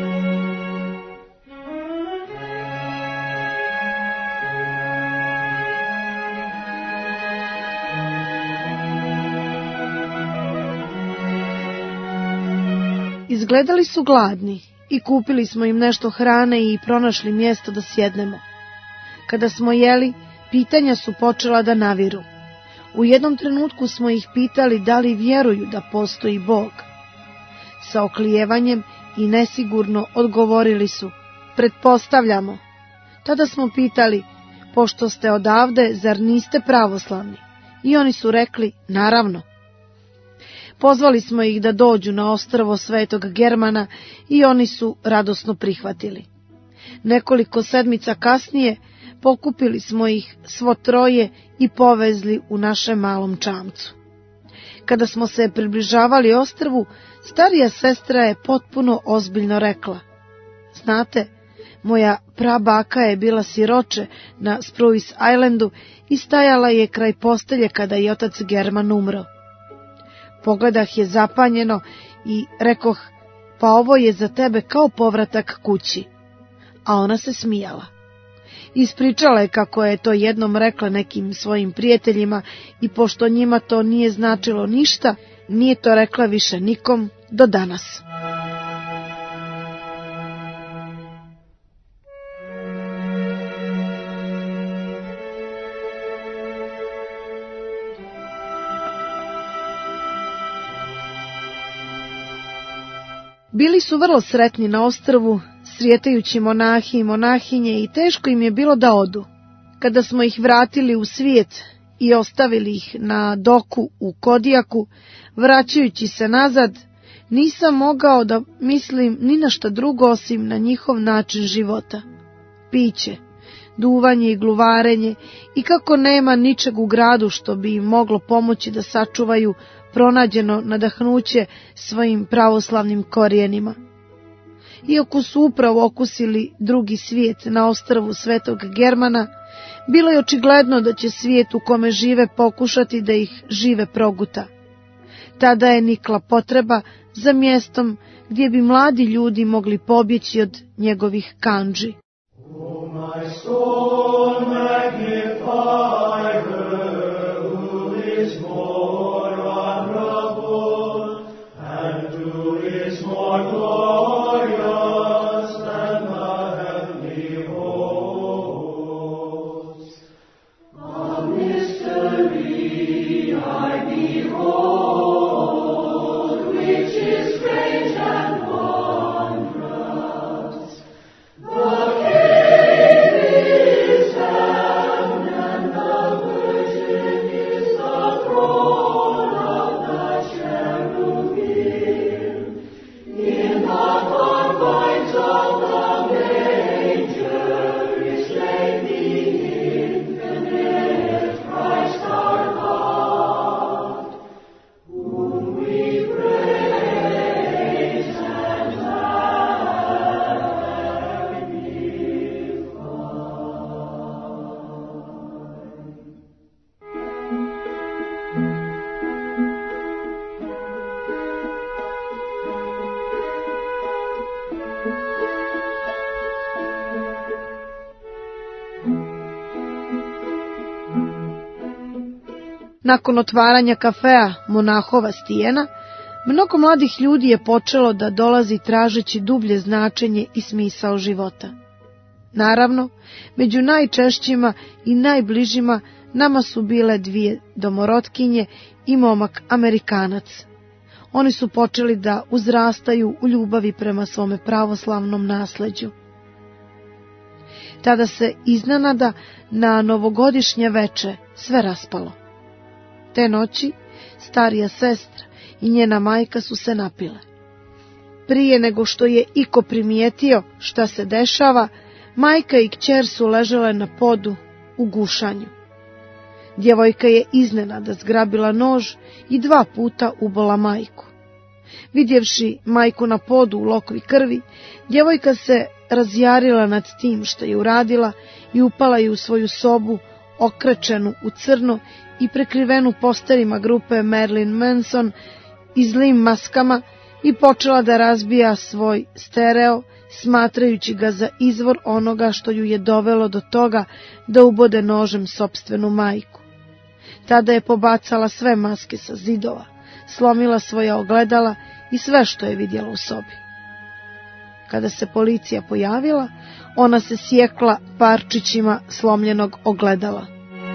Izgledali su gladni i kupili smo im nešto hrane i pronašli mjesto da sjednemo. Kada smo jeli, pitanja su počela da naviru. U jednom trenutku smo ih pitali da li vjeruju da postoji Bog. Sa oklijevanjem i nesigurno odgovorili su: pretpostavljamo. Tada smo pitali: pošto ste odavde, zar niste pravoslavni? I oni su rekli: naravno. Pozvali smo ih da dođu na ostrvo Svetog Germana i oni su radosno prihvatili. Nekoliko sedmica kasnije pokupili smo ih svo troje i povezli u našem malom čamcu. Kada smo se približavali ostrvu, starija sestra je potpuno ozbiljno rekla: znate, moja prabaka je bila siroče na Spruce Islandu i stajala je kraj postelje kada je otac German umro. Pogledah je zapanjeno i rekoh: pa ovo je za tebe kao povratak kući. A ona se smijala. Ispričala je kako je to jednom rekla nekim svojim prijateljima i pošto njima to nije značilo ništa, nije to rekla više nikom do danas. Bili su vrlo sretni na ostrvu, srijetajući monahi i monahinje, i teško im je bilo da odu. Kada smo ih vratili u svijet i ostavili ih na doku u Kodijaku, vraćajući se nazad, nisam mogao da mislim ni na šta drugo osim na njihov način života. Piće, duvanje i gluvarenje, i kako nema ničeg u gradu što bi im moglo pomoći da sačuvaju pronađeno nadahnuće svojim pravoslavnim korijenima. Iako su upravo okusili drugi svijet na ostrvu Svetog Germana, bilo je očigledno da će svijet u kome žive pokušati da ih žive proguta. Tada je nikla potreba za mjestom gdje bi mladi ljudi mogli pobjeći od njegovih kandži. Nakon otvaranja kafea Monahova stijena, mnogo mladih ljudi je počelo da dolazi tražeći dublje značenje i smisao života. Naravno, među najčešćima i najbližima nama su bile dvije domorotkinje i momak Amerikanac. Oni su počeli da uzrastaju u ljubavi prema svome pravoslavnom nasleđu. Tada se iznenada na novogodišnje veče sve raspalo. Te noći starija sestra i njena majka su se napile. Prije nego što je iko primijetio šta se dešava, majka i kćer su ležele na podu u gušanju. Djevojka je iznenada zgrabila nož i dva puta ubola majku. Vidjevši majku na podu u lokvi krvi, djevojka se razjarila nad tim što je uradila i upala je u svoju sobu, okrečenu u crno i prekrivenu posterima grupe Marilyn Manson i zlim maskama, i počela da razbija svoj stereo, smatrajući ga za izvor onoga što ju je dovelo do toga da ubode nožem sopstvenu majku. Tada je pobacala sve maske sa zidova, slomila svoja ogledala i sve što je vidjela u sobi. Kada se policija pojavila, ona se sjekla parčićima slomljenog ogledala.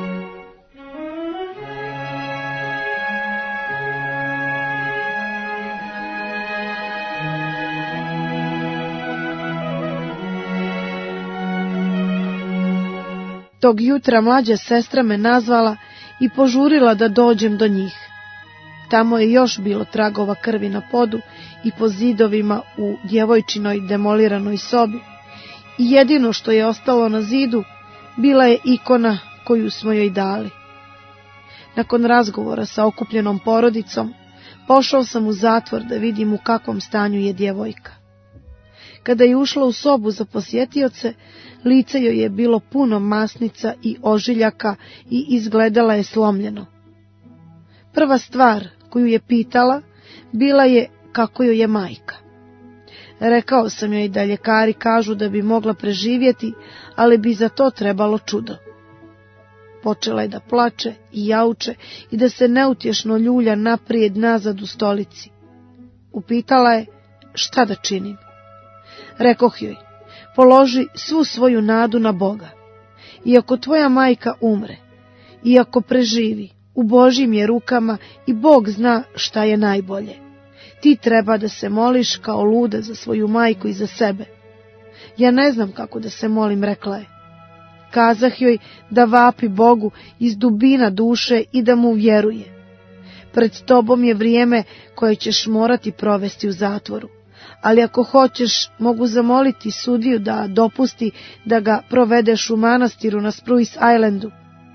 Tog jutra mlađa sestra me nazvala i požurila da dođem do njih. Tamo je još bilo tragova krvi na podu i po zidovima u djevojčinoj demoliranoj sobi. I jedino što je ostalo na zidu bila je ikona koju smo joj dali. Nakon razgovora sa okupljenom porodicom, pošao sam u zatvor da vidim u kakvom stanju je djevojka. Kada je ušla u sobu za posjetioce, lice joj je bilo puno masnica i ožiljaka i izgledala je slomljeno. Prva stvar koju je pitala bila je kako joj je majka. Rekao sam joj da ljekari kažu da bi mogla preživjeti, ali bi za to trebalo čudo. Počela je da plače i jauče i da se neutješno ljulja naprijed nazad u stolici. Upitala je šta da činim. Rekoh joj, položi svu svoju nadu na Boga. I ako tvoja majka umre, i ako preživi, u Božjim je rukama i Bog zna šta je najbolje. Ti treba da se moliš kao luda za svoju majku i za sebe. Ja ne znam kako da se molim, rekla je. Kazah joj da vapi Bogu iz dubina duše i da mu vjeruje. Pred tobom je vrijeme koje ćeš morati provesti u zatvoru. Ali ako hoćeš, mogu zamoliti sudiju da dopusti da ga provedeš u manastiru na Spruce Islandu.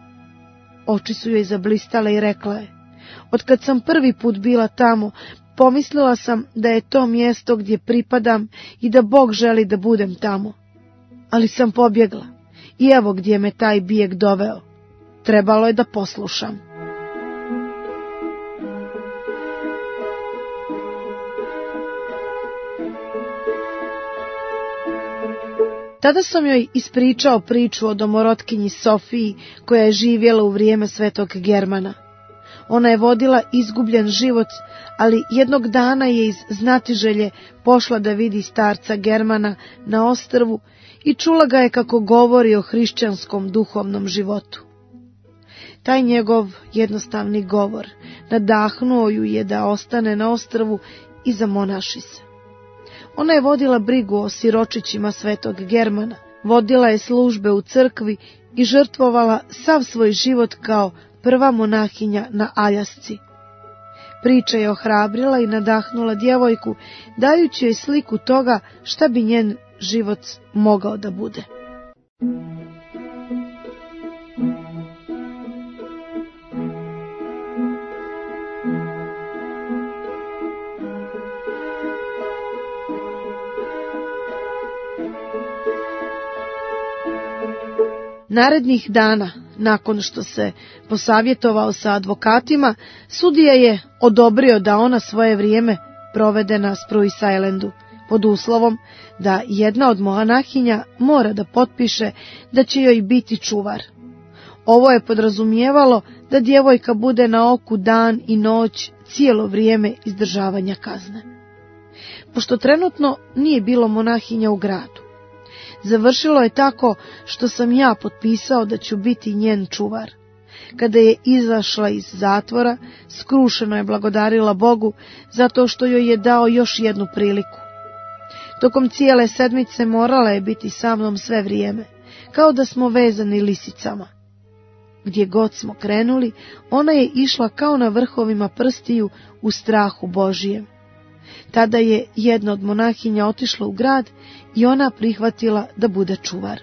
Oči su joj zablistale i rekla je, otkad sam prvi put bila tamo, pomislila sam da je to mjesto gdje pripadam i da Bog želi da budem tamo. Ali sam pobjegla i evo gdje me taj bijeg doveo. Trebalo je da poslušam. Tada sam joj ispričao priču o domorotkinji Sofiji koja je živjela u vrijeme svetog Germana. Ona je vodila izgubljen život, ali jednog dana je iz znatiželje pošla da vidi starca Germana na ostrvu i čula ga je kako govori o hrišćanskom duhovnom životu. Taj njegov jednostavni govor nadahnuo ju je da ostane na ostrvu i zamonaši se. Ona je vodila brigu o siročićima svetog Germana, vodila je službe u crkvi i žrtvovala sav svoj život kao prva monahinja na Aljasci. Priča je ohrabrila i nadahnula djevojku, dajući joj sliku toga šta bi njen život mogao da bude. Narednih dana, nakon što se posavjetovao sa advokatima, sudija je odobrio da ona svoje vrijeme provede na Spruce Islandu, pod uslovom da jedna od monahinja mora da potpiše da će joj biti čuvar. Ovo je podrazumijevalo da djevojka bude na oku dan i noć cijelo vrijeme izdržavanja kazne. Pošto trenutno nije bilo monahinja u gradu, završilo je tako što sam ja potpisao da ću biti njen čuvar. Kada je izašla iz zatvora, skrušeno je blagodarila Bogu zato što joj je dao još jednu priliku. Tokom cijele sedmice morala je biti sa mnom sve vrijeme, kao da smo vezani lisicama. Gdje god smo krenuli, ona je išla kao na vrhovima prstiju u strahu Božijem. Tada je jedna od monahinja otišla u grad i ona prihvatila da bude čuvar.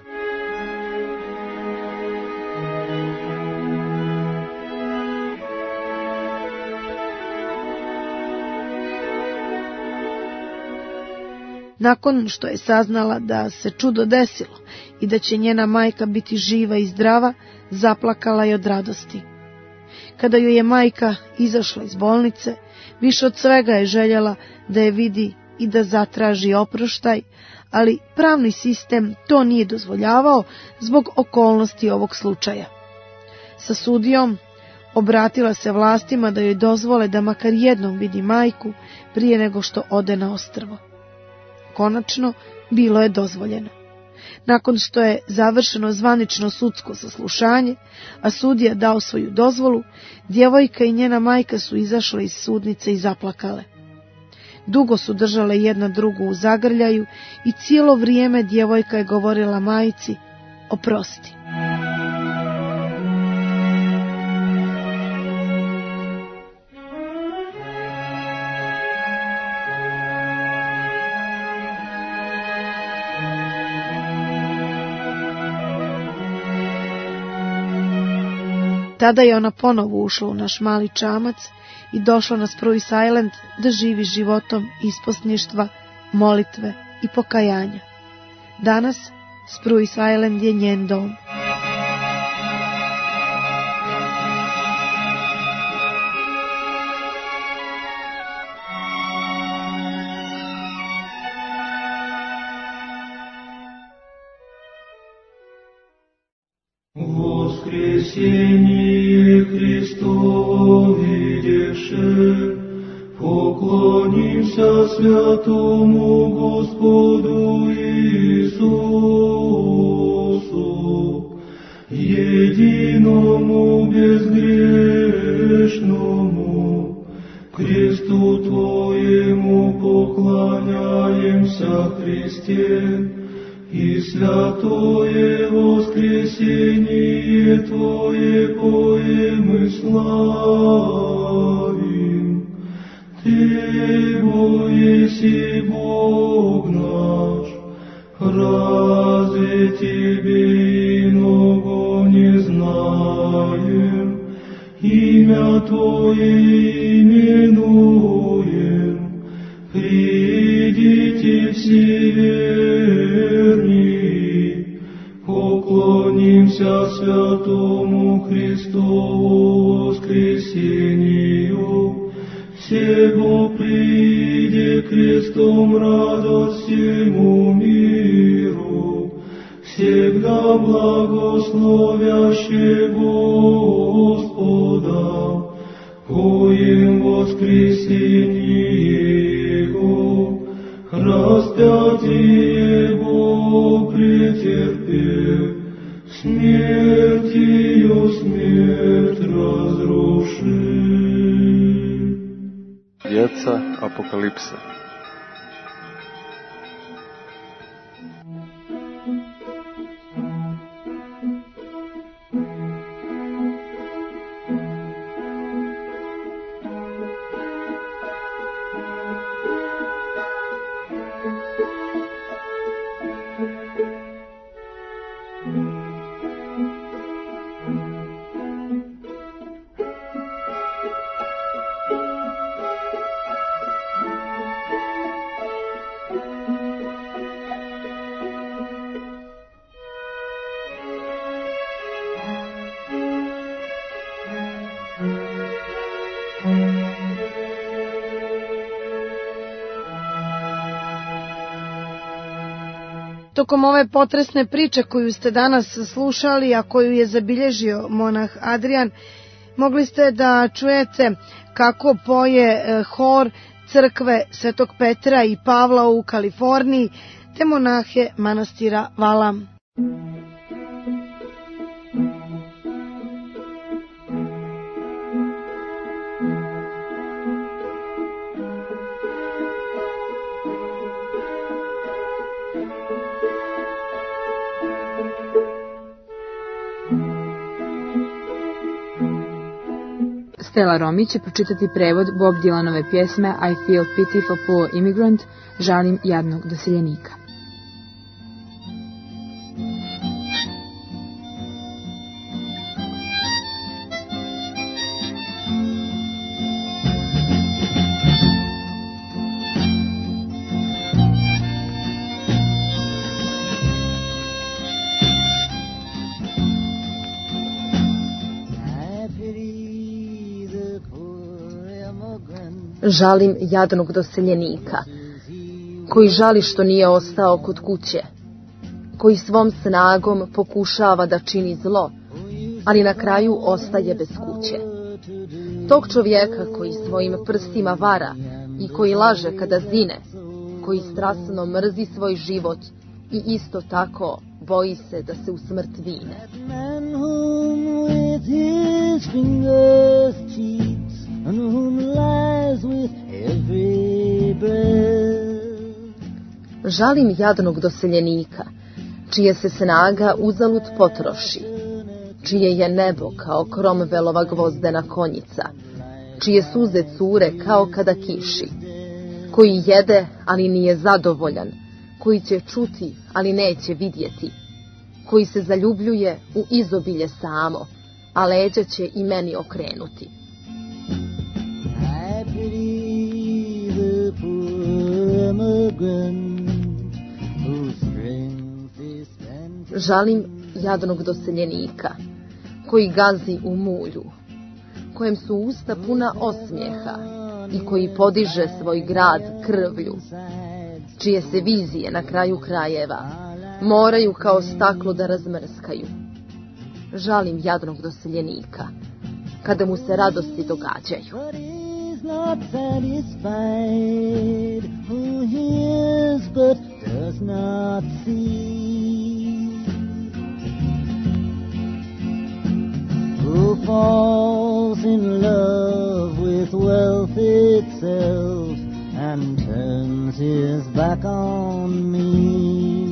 Nakon što je saznala da se čudo desilo i da će njena majka biti živa i zdrava, zaplakala je od radosti. Kada joj je majka izašla iz bolnice, više od svega je željela da je vidi i da zatraži oproštaj, ali pravni sistem to nije dozvoljavao zbog okolnosti ovog slučaja. Sa sudijom obratila se vlastima da joj dozvole da makar jednom vidi majku prije nego što ode na ostrvo. Konačno, bilo je dozvoljeno. Nakon što je završeno zvanično sudsko saslušanje, a sudija dao svoju dozvolu, djevojka i njena majka su izašle iz sudnice i zaplakale. Dugo su držale jedna drugu u zagrljaju i cijelo vrijeme djevojka je govorila majci: oprosti. Tada je ona ponovo ušla u naš mali čamac i došla na Spruce Island da živi životom isposništva, molitve i pokajanja. Danas Spruce Island je njen dom. Воскресение Христово видевши, поклонимся святому Господу Иисусу, единому безгрешному, кресту Твоему поклоняемся, Христе, и святое воскресение Твое поем и славим. Ты, Бо еси Бог наш, разве Тебе иного не знаем? Имя Твое именуем, придите все верни, поклонимся святому Христову воскресению, всего приди крестом радость всему миру, благословяще Господа, коим воскресенье Его, распятие Его претерпев, смертью смерть разрушив. Djeca Apokalipse. Tokom ove potresne priče koju ste danas slušali, a koju je zabilježio monah Adrijan, mogli ste da čujete kako poje hor crkve Svetog Petra i Pavla u Kaliforniji, te monahe manastira Valam. Stella Romi će pročitati prevod Bob Dylanove pjesme I Feel Pity for Poor Immigrant, žalim jadnog doseljenika. Žalim jadnog doseljenika, koji žali što nije ostao kod kuće, koji svom snagom pokušava da čini zlo, ali na kraju ostaje bez kuće. Tog čovjeka koji svojim prstima vara i koji laže kada zine, koji strasno mrzi svoj život i isto tako boji se da se u smrt vine. And whom lies with every breath. Žalim jadnog doseljenika, čije se snaga uzalud potroši, čije je nebo kao Cromwellova gvozdena konjica, čije suze cure kao kada kiši, koji jede, ali nije zadovoljan, koji će čuti, ali neće vidjeti, koji se zaljubljuje u izobilje samo, a leđa će i meni okrenuti. Žalim jadnog doseljenika, koji gazi u mulju, kojem su usta puna osmijeha i koji podiže svoj grad krvlju, čije se vizije na kraju krajeva moraju kao staklo da razmrskaju. Žalim jadnog doseljenika, kada mu se radosti događaju. Not satisfied, who hears but does not see, who falls in love with wealth itself and turns his back on me.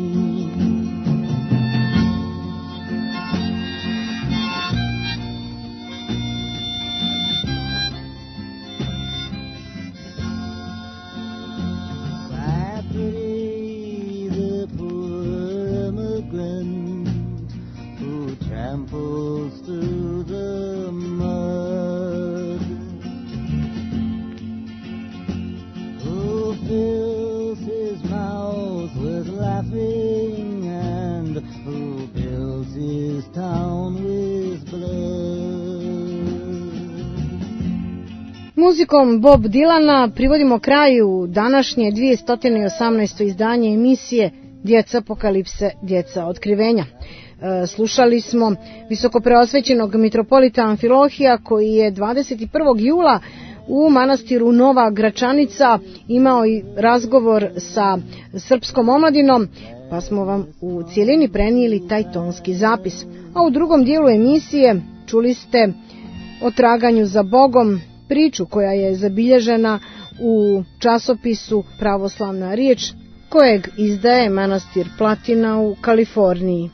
Muzikom Bob Dylana privodimo kraju današnje dvjesto osamnaesto izdanje emisije Djeca Apokalipse, Djeca otkrivenja. Slušali smo visokopreosvećenog mitropolita Amfilohija koji je dvadeset prvog jula u manastiru Nova Gračanica imao i razgovor sa srpskom omladinom, pa smo vam u cijelini prenijeli taj tonski zapis. A u drugom dijelu emisije čuli ste o traganju za Bogom, priču koja je zabilježena u časopisu Pravoslavna riječ, kojeg izdaje manastir Platina u Kaliforniji.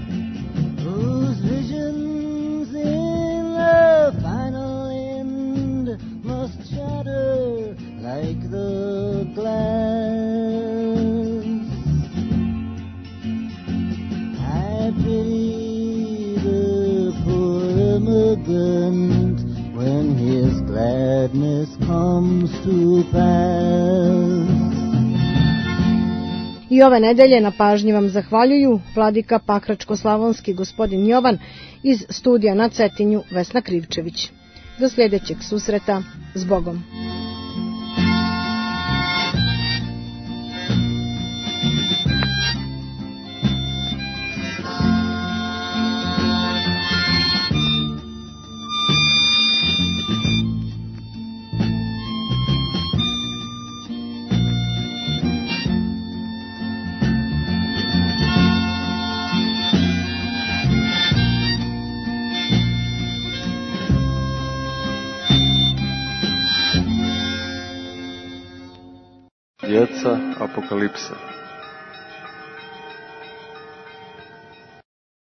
When his gladness comes to pass. I ove nedelje na pažnji vam zahvaljuju vladika Pakračko-slavonski gospodin Jovan, iz studija na Cetinju Vesna Krivčević. Do sljedećeg susreta, s Bogom. Djeca apokalipse.